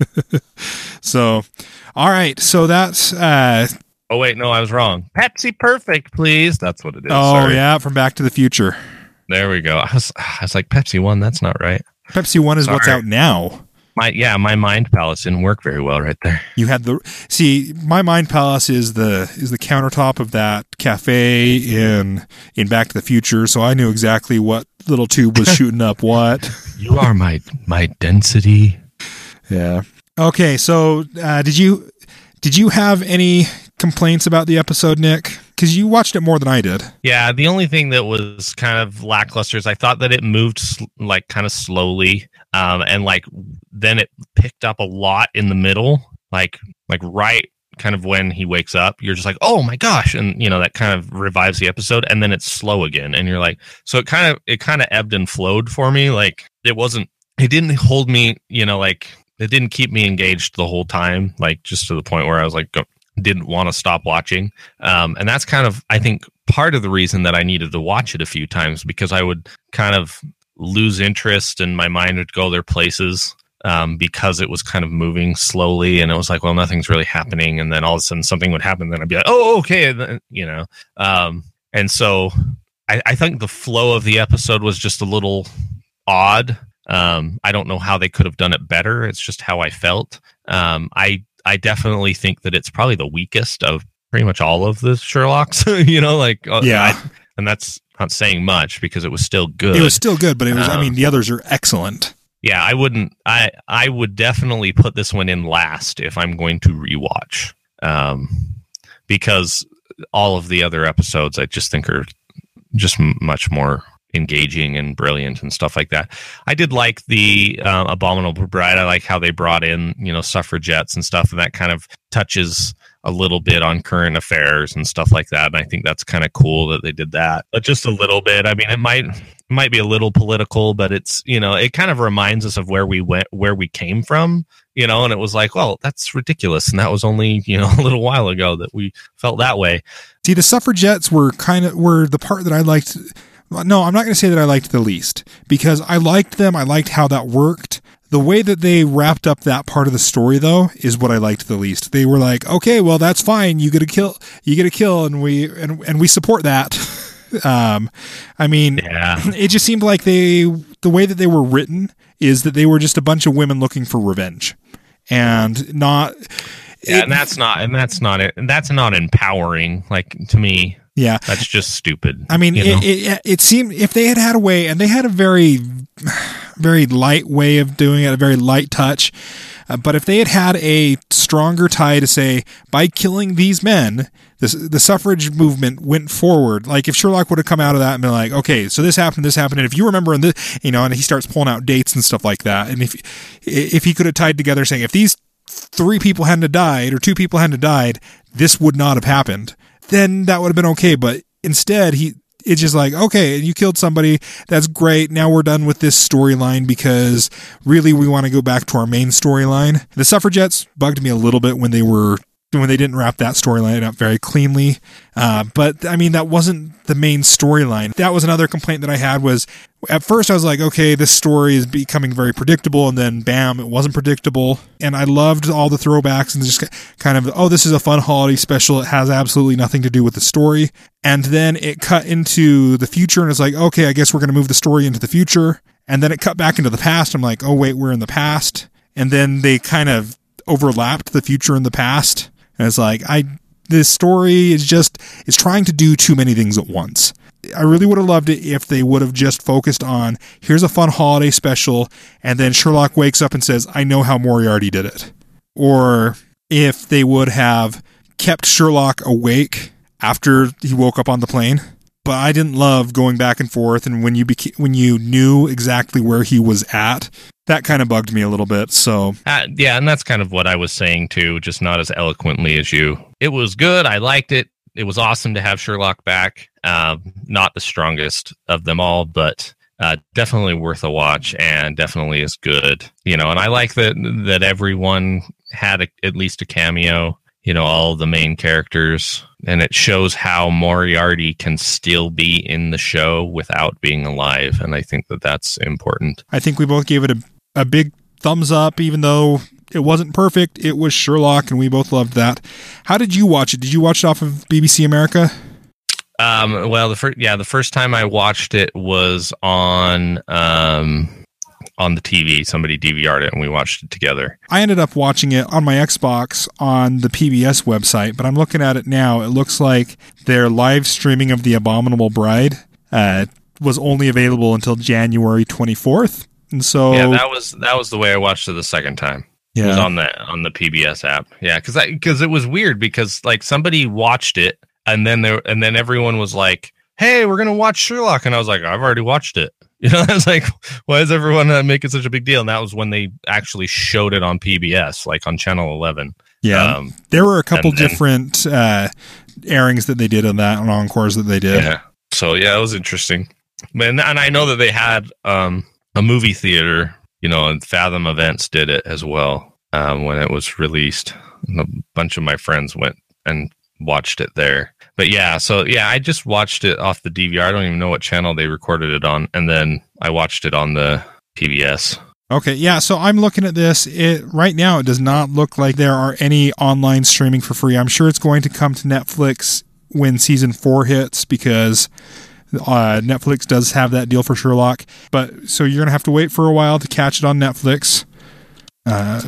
So, all right. So that's. Uh, oh wait, no, I was wrong. Pepsi Perfect, please. That's what it is. Oh Sorry. yeah, from Back to the Future. There we go. I was, I was like, Pepsi One, that's not right. Pepsi One is Sorry. What's out now. My yeah, my Mind Palace didn't work very well right there. You had the see, my Mind Palace is the is the countertop of that cafe in in Back to the Future, so I knew exactly what little tube was shooting up what. You are my my density. Yeah. Okay, so uh, did you did you have any complaints about the episode, Nick? Because you watched it more than I did. Yeah, the only thing that was kind of lackluster is I thought that it moved sl- like kind of slowly, um, and like then it picked up a lot in the middle, like like right kind of when he wakes up, you're just like, oh my gosh, and you know that kind of revives the episode, and then it's slow again, and you're like, so it kind of it kind of ebbed and flowed for me. Like it wasn't, it didn't hold me, you know, like it didn't keep me engaged the whole time, like just to the point where I was like. Go- didn't want to stop watching. Um, and that's kind of, I think, part of the reason that I needed to watch it a few times, because I would kind of lose interest and my mind would go their places um, because it was kind of moving slowly. And it was like, well, nothing's really happening. And then all of a sudden something would happen. Then I'd be like, oh, okay. And then, you know, um, and so I, I think the flow of the episode was just a little odd. Um, I don't know how they could have done it better. It's just how I felt. Um, I, I definitely think that it's probably the weakest of pretty much all of the Sherlocks, you know, like, yeah. I, and that's not saying much because it was still good. It was still good, but it was, um, I mean, the others are excellent. Yeah. I wouldn't, I, I would definitely put this one in last if I'm going to rewatch, um, because all of the other episodes I just think are just m- much more engaging and brilliant and stuff like that. I did like the uh, Abominable Bride. I like how they brought in, you know, suffragettes and stuff, and that kind of touches a little bit on current affairs and stuff like that. And I think that's kind of cool that they did that, but just a little bit. I mean, it might it might be a little political, but it's, you know, it kind of reminds us of where we went, where we came from, you know. And it was like, well, that's ridiculous, and that was only, you know, a little while ago that we felt that way. See, the suffragettes were kind of were the part that I liked. No, I'm not going to say that I liked the least, because I liked them. I liked how that worked. The way that they wrapped up that part of the story, though, is what I liked the least. They were like, okay, well, that's fine. You get a kill, you get a kill, and we and and we support that. um, I mean, yeah. It just seemed like they, the way that they were written is that they were just a bunch of women looking for revenge, and not. Yeah, it, and that's not, and that's not it. That's not empowering. Like, to me. Yeah, that's just stupid. I mean, it, it it seemed if they had had a way, and they had a very, very light way of doing it, a very light touch. Uh, but if they had had a stronger tie to say, by killing these men, this, the suffrage movement went forward. Like if Sherlock would have come out of that and been like, okay, so this happened, this happened, and if you remember, in this, you know, and he starts pulling out dates and stuff like that, and if if he could have tied together saying, if these three people hadn't have died or two people hadn't have died, this would not have happened. Then that would have been okay. But instead, he it's just like, okay, you killed somebody. That's great. Now we're done with this storyline because really we want to go back to our main storyline. The suffragettes bugged me a little bit when they were when they didn't wrap that storyline up very cleanly. Uh, but I mean, that wasn't the main storyline. That was another complaint that I had was at first I was like, okay, this story is becoming very predictable. And then bam, it wasn't predictable. And I loved all the throwbacks and just kind of, oh, this is a fun holiday special. It has absolutely nothing to do with the story. And then it cut into the future and it's like, okay, I guess we're going to move the story into the future. And then it cut back into the past. I'm like, oh, wait, we're in the past. And then they kind of overlapped the future and the past. And it's like, I, this story is just is trying to do too many things at once. I really would have loved it if they would have just focused on, here's a fun holiday special, and then Sherlock wakes up and says, I know how Moriarty did it. Or if they would have kept Sherlock awake after he woke up on the plane. But I didn't love going back and forth, and when you beca- when you knew exactly where he was at, that kind of bugged me a little bit. So uh, yeah, and that's kind of what I was saying too, just not as eloquently as you. It was good. I liked it. It was awesome to have Sherlock back. Uh, not the strongest of them all, but uh, definitely worth a watch, and definitely is good. You know, and I like that that everyone had a, at least a cameo. You know, all of the main characters, and it shows how Moriarty can still be in the show without being alive, and I think that that's important. I think we both gave it a, a big thumbs up, even though it wasn't perfect. It was Sherlock, and we both loved that. How did you watch it? Did you watch it off of B B C America? Um, well, the first, yeah, the first time I watched it was on um, on the T V. Somebody D V R'd it, and we watched it together. I ended up watching it on my Xbox on the P B S website, but I'm looking at it now. It looks like their live streaming of The Abominable Bride uh, was only available until January twenty-fourth, and so yeah, that was that was the way I watched it the second time. Yeah. It was on the on the P B S app. Yeah, because because it was weird because like somebody watched it and then there and then everyone was like, "Hey, we're gonna watch Sherlock," and I was like, "I've already watched it." You know, I was like, "Why is everyone uh, making such a big deal?" And that was when they actually showed it on P B S, like on Channel eleven. Yeah, um, there were a couple then, different uh, airings that they did on that, and encores that they did. Yeah. So yeah, it was interesting. And and I know that they had um, a movie theater. You know, and Fathom Events did it as well um, when it was released. And a bunch of my friends went and watched it there. But yeah, so yeah, I just watched it off the D V R. I don't even know what channel they recorded it on. And then I watched it on the P B S. Okay, yeah, so I'm looking at this. It right now, it does not look like there are any online streaming for free. I'm sure it's going to come to Netflix when season four hits because... Uh, Netflix does have that deal for Sherlock, but so you're gonna have to wait for a while to catch it on Netflix. Uh,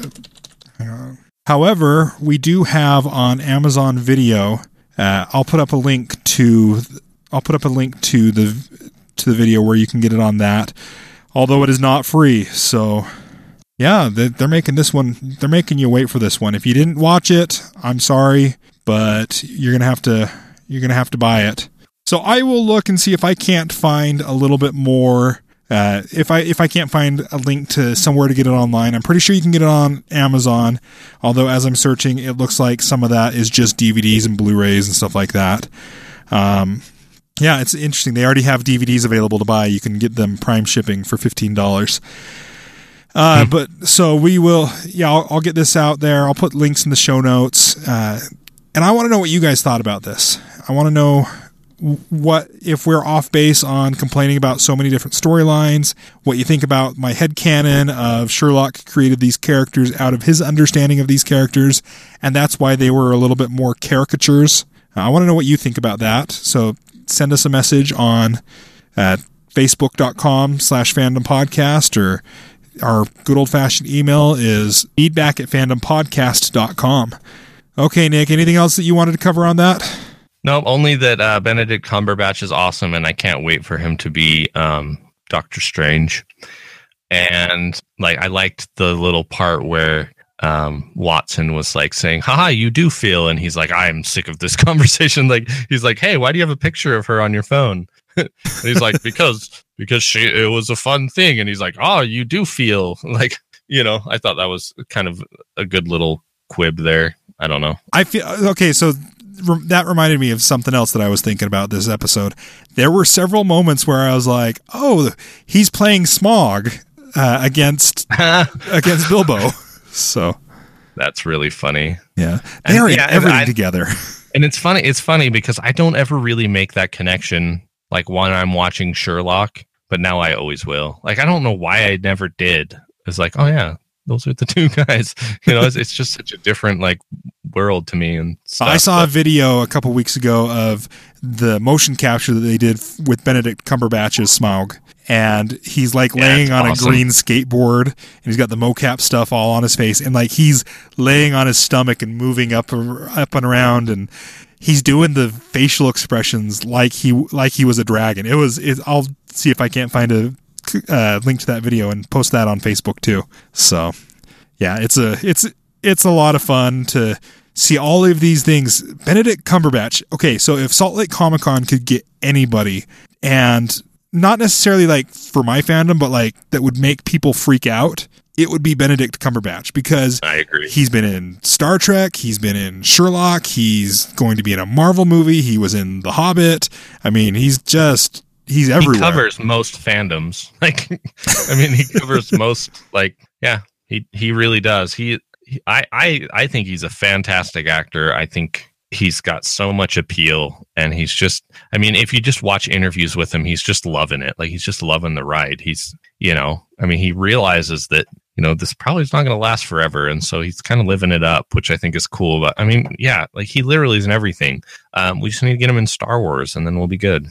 however, we do have on Amazon Video. Uh, I'll put up a link to. I'll put up a link to the to the video where you can get it on that. Although it is not free, so yeah, they're making this one. They're making you wait for this one. If you didn't watch it, I'm sorry, but you're gonna have to. You're gonna have to buy it. So I will look and see if I can't find a little bit more. Uh, if I if I can't find a link to somewhere to get it online, I'm pretty sure you can get it on Amazon. Although as I'm searching, it looks like some of that is just D V Ds and Blu-rays and stuff like that. Um, yeah, it's interesting. They already have D V Ds available to buy. You can get them Prime shipping for fifteen dollars. Uh, hmm. But so we will. Yeah, I'll, I'll get this out there. I'll put links in the show notes. Uh, and I want to know what you guys thought about this. I want to know. What if we're off base on complaining about so many different storylines, what you think about my headcanon of Sherlock created these characters out of his understanding of these characters, and that's why they were a little bit more caricatures. Uh, I want to know what you think about that, so send us a message on uh, facebook.com slash fandom podcast, or our good old-fashioned email is feedback at fandompodcast dot com. Okay, Nick, anything else that you wanted to cover on that? No, only that uh, Benedict Cumberbatch is awesome, and I can't wait for him to be um, Doctor Strange. And like, I liked the little part where um, Watson was like saying, "Haha, you do feel," and he's like, "I'm sick of this conversation." Like, he's like, "Hey, why do you have a picture of her on your phone?" And he's like, "Because because she it was a fun thing." And he's like, "Oh, you do feel." Like, you know, I thought that was kind of a good little quib there. I don't know. I feel okay. So. That reminded me of something else that I was thinking about this episode. There were several moments where I was like, "Oh, he's playing Smog uh, against against Bilbo." So that's really funny. Yeah, they are yeah, everything I, together. And it's funny. It's funny because I don't ever really make that connection. Like when I'm watching Sherlock, but now I always will. Like I don't know why I never did. It's like, oh yeah, those are the two guys. You know, it's, it's just such a different like world to me. And stuff, I saw but. a video a couple weeks ago of the motion capture that they did with Benedict Cumberbatch's Smaug. And he's like Yeah, laying it's on awesome. a green skateboard, and he's got the mocap stuff all on his face, and like he's laying on his stomach and moving up up and around, and he's doing the facial expressions like he like he was a dragon. It was. It, I'll see if I can't find a uh, link to that video and post that on Facebook too. So yeah, it's a it's it's a lot of fun to see all of these things. Benedict Cumberbatch. Okay, so if Salt Lake Comic Con could get anybody, and not necessarily like for my fandom, but like that would make people freak out, it would be Benedict Cumberbatch, because I agree. He's been in Star Trek, he's been in Sherlock, he's going to be in a Marvel movie, he was in The Hobbit. I mean, he's just, he's everywhere. He covers most fandoms. Like, I mean, he covers most, like, yeah, he, he really does. He, he I, I, I think he's a fantastic actor. I think he's got so much appeal, and he's just, I mean, if you just watch interviews with him, he's just loving it. Like, he's just loving the ride. He's, you know, I mean, he realizes that, you know, this probably is not going to last forever. And so he's kind of living it up, which I think is cool. But I mean, yeah, like he literally is in everything. Um, we just need to get him in Star Wars, and then we'll be good.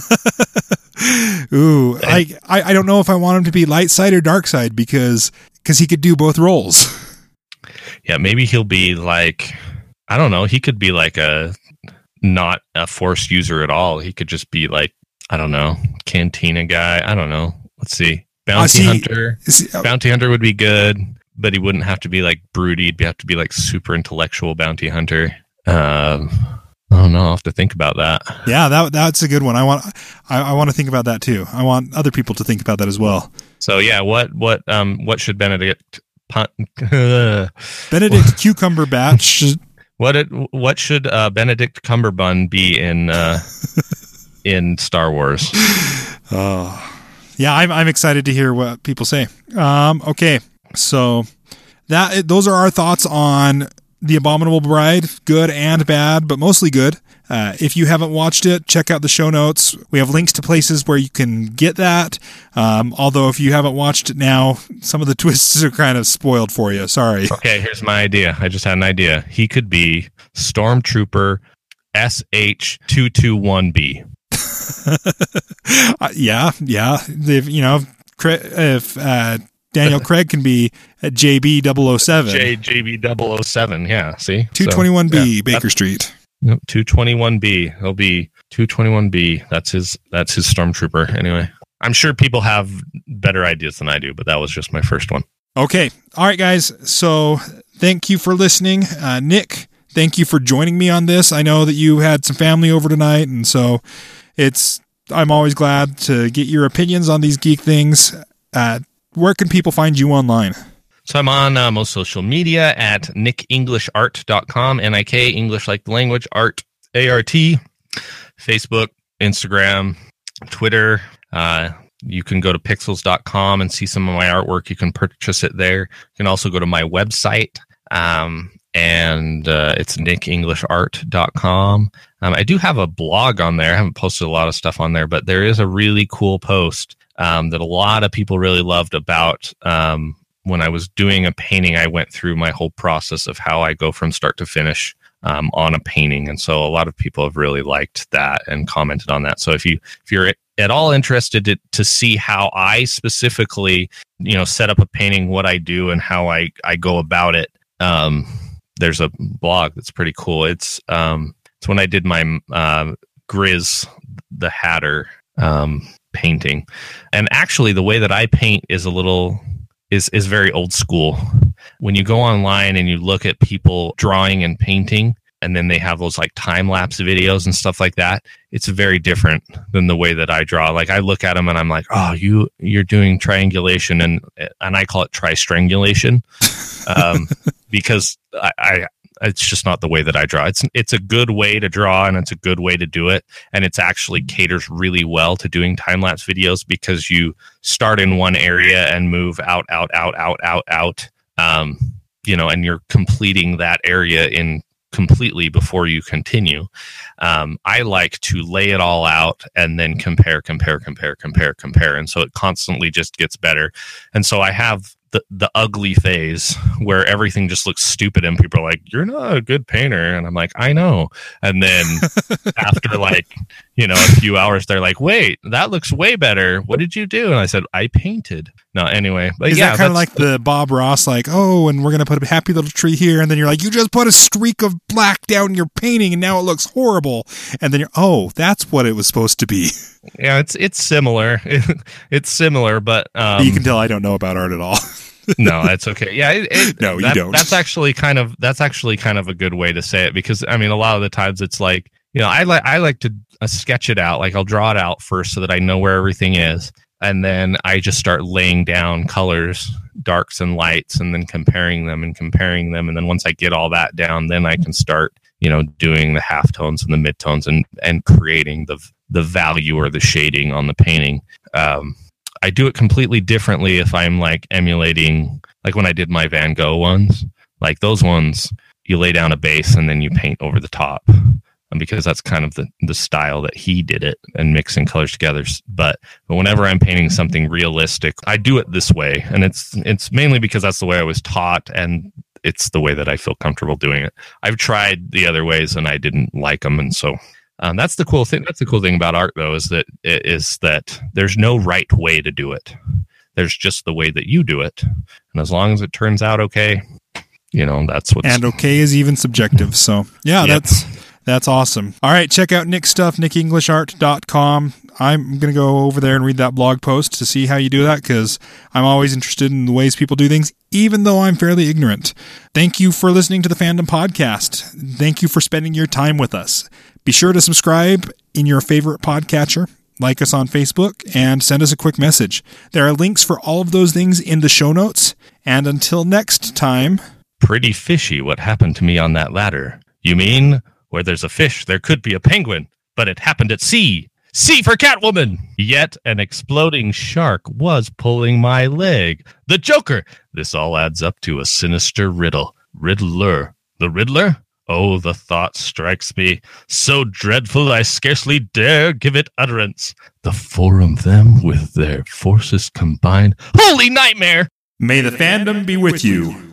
Ooh, I, I, I don't know if I want him to be light side or dark side, because, because he could do both roles. Yeah, maybe he'll be like, I don't know. He could be like a not a Force user at all. He could just be like, I don't know, Cantina guy. I don't know. Let's see. Bounty uh, see, Hunter. See, uh, Bounty Hunter would be good, but he wouldn't have to be like broody. He'd have to be like super intellectual Bounty Hunter. Um, I don't know. I'll have to think about that. Yeah, that that's a good one. I want I, I want to think about that too. I want other people to think about that as well. So yeah, what what um what should Benedict Pun- Benedict Cucumber Batch. What it, what should uh, Benedict Cumberbun be in uh, in Star Wars? Oh, yeah, I'm I'm excited to hear what people say. Um, okay, so that those are our thoughts on The Abominable Bride, good and bad, but mostly good. Uh, if you haven't watched it, check out the show notes. We have links to places where you can get that. Um, although if you haven't watched it now, some of the twists are kind of spoiled for you. Sorry. Okay, here's my idea. I just had an idea. He could be Stormtrooper S H two twenty-one B. uh, yeah, yeah. If, you know, if uh, Daniel Craig can be at J B double oh seven. J, JB double oh seven, yeah, see? two twenty-one B, So, yeah, Baker Street. Nope, two twenty-one B. He'll be two twenty-one B. That's his that's his Stormtrooper. Anyway, I'm sure people have better ideas than I do, but that was just my first one. Okay. All right, guys. So thank you for listening. Uh, Nick, thank you for joining me on this. I know that you had some family over tonight, and so it's I'm always glad to get your opinions on these geek things. Uh, where can people find you online? So I'm on uh, most social media at nick english art dot com, N I K, English like the language, art, A R T, Facebook, Instagram, Twitter. Uh, you can go to pixels dot com and see some of my artwork. You can purchase it there. You can also go to my website, um, and uh, it's nick english art dot com. Um, I do have a blog on there. I haven't posted a lot of stuff on there, but there is a really cool post um, that a lot of people really loved about um, when I was doing a painting. I went through my whole process of how I go from start to finish um, on a painting. And so a lot of people have really liked that and commented on that. So if you, if you're at all interested to, to see how I specifically, you know, set up a painting, what I do and how I, I go about it, um, there's a blog that's pretty cool. It's, um, it's when I did my uh, Grizz the Hatter um, painting. And actually the way that I paint is a little... is is very old school. When you go online and you look at people drawing and painting, and then they have those like time-lapse videos and stuff like that, it's very different than the way that I draw. Like I look at them and I'm like, oh, you, you're doing triangulation, and and I call it tri-strangulation um, because I, I it's just not the way that I draw. It's it's a good way to draw, and it's a good way to do it. And it's actually caters really well to doing time-lapse videos because you start in one area and move out, out, out, out, out, out, um, you know, and you're completing that area in completely before you continue. Um, I like to lay it all out and then compare, compare, compare, compare, compare. And so it constantly just gets better. And so I have the, the ugly phase where everything just looks stupid and people are like, you're not a good painter. And I'm like, I know. And then after like, you know, a few hours, they're like, wait, that looks way better. What did you do? And I said, I painted. No, anyway. But Is yeah, that kind of like the Bob Ross, like, oh, and we're going to put a happy little tree here. And then you're like, you just put a streak of black down your painting and now it looks horrible. And then you're, oh, that's what it was supposed to be. Yeah, it's it's similar. It's similar, but um, you can tell I don't know about art at all. No, that's okay. Yeah, it, it, no, you that, don't. That's actually kind of that's actually kind of a good way to say it, because I mean, a lot of the times it's like, you know, I like I like to uh, sketch it out, like I'll draw it out first so that I know where everything is, and then I just start laying down colors, darks and lights, and then comparing them and comparing them, and then once I get all that down, then I can start, you know, doing the halftones and the midtones and and creating the the value or the shading on the painting. Um, I do it completely differently if I'm like emulating, like when I did my Van Gogh ones, like those ones, you lay down a base and then you paint over the top. And because that's kind of the, the style that he did it and mixing colors together. But, but whenever I'm painting something realistic, I do it this way. And it's, it's mainly because that's the way I was taught. And it's the way that I feel comfortable doing it. I've tried the other ways and I didn't like them. And so Um, that's the cool thing. That's the cool thing about art, though, is that is that there's no right way to do it. There's just the way that you do it, and as long as it turns out okay, you know, that's what's and okay is even subjective. So yeah, yep. that's that's awesome. All right, check out Nick's stuff, nick english art dot com. I'm going to go over there and read that blog post to see how you do that, because I'm always interested in the ways people do things, even though I'm fairly ignorant. Thank you for listening to the Fandom Podcast. Thank you for spending your time with us. Be sure to subscribe in your favorite podcatcher, like us on Facebook, and send us a quick message. There are links for all of those things in the show notes. And until next time... Pretty fishy what happened to me on that ladder. You mean, where there's a fish, there could be a penguin, but it happened at sea. C for Catwoman! Yet an exploding shark was pulling my leg. The Joker! This all adds up to a sinister riddle. Riddler. The Riddler? Oh, the thought strikes me, so dreadful I scarcely dare give it utterance. The four of them with their forces combined. Holy nightmare! May the fandom be with you.